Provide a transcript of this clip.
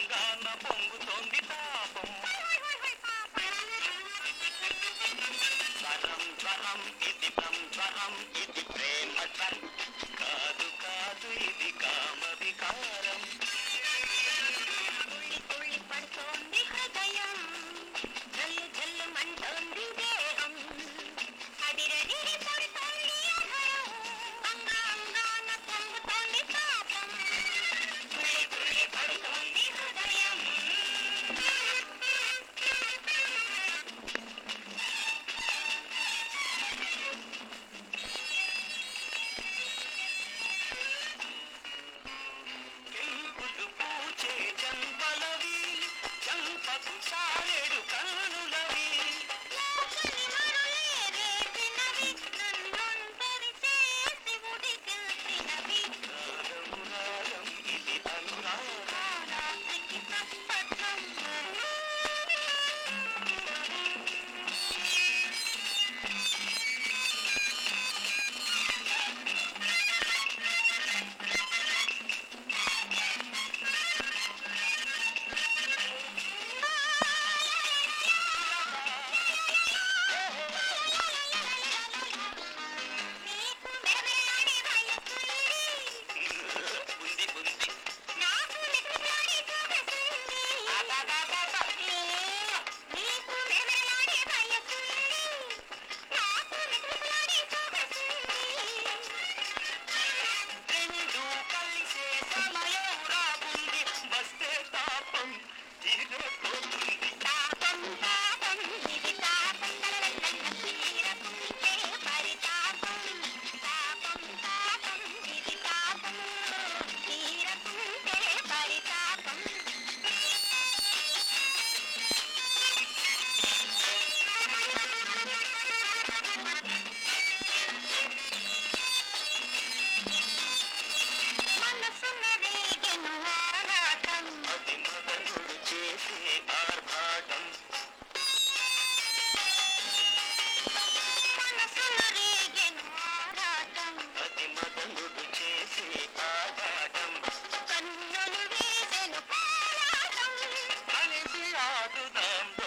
అంగాన పొంగుతోంది తాపం. స్వరం స్వరం ఇది సంస్వరం, ఇది ప్రేమ స్వరం. కాదు కాదు ఇది కామ వికారం. తుళ్ళి తుళ్ళి పడుతోంది హృదయం, జల్లు జల్లు మంటోంది దేహం, అదిరదిరి పడుతోంది అధరం, అంగాంగాన పొంగుతోంది తాపం. తుళ్ళి తుళ్ళి పడుతోంది హృదయం. కెంపులు పూచే చంపలవి, చంపకు సారెడు కన్నులవి. లోకలి మరులే రేపినవి, నన్నొంటరి చేసి ఉడికిల్చినవి. రాగం రాగం ఇది అనురాగం. రాత్రికి తప్పటం. నీకు మెరమెరలాడే వయసుంది, ఉంది ఉంది. నాకు నిద్రలాడే సొగసుంది. నీకు మెరమెరలాడే వయసుంది, నాకు నిద్రలాడే సొగసుంది. రెండు కలిసే సమయం రాకుంది, వస్తే తాపం తీరపోతుంది. తాపం తాపం ఇది తాపం, లలలలల తీరకుంటే పరితాపం. తాపం తాపం ఇది తాపం, తీరకుంటే పరితాపం. మనసున రేగెను ఆరాటం, అది మదనుడు చేసే ఆర్భాటం. మనసున రేగెను ఆరాటం, అది మదనుడు చేసే ఆర్భాటం. కన్నులు వేసెను పోరాటం. కలిసి ఆడుదాం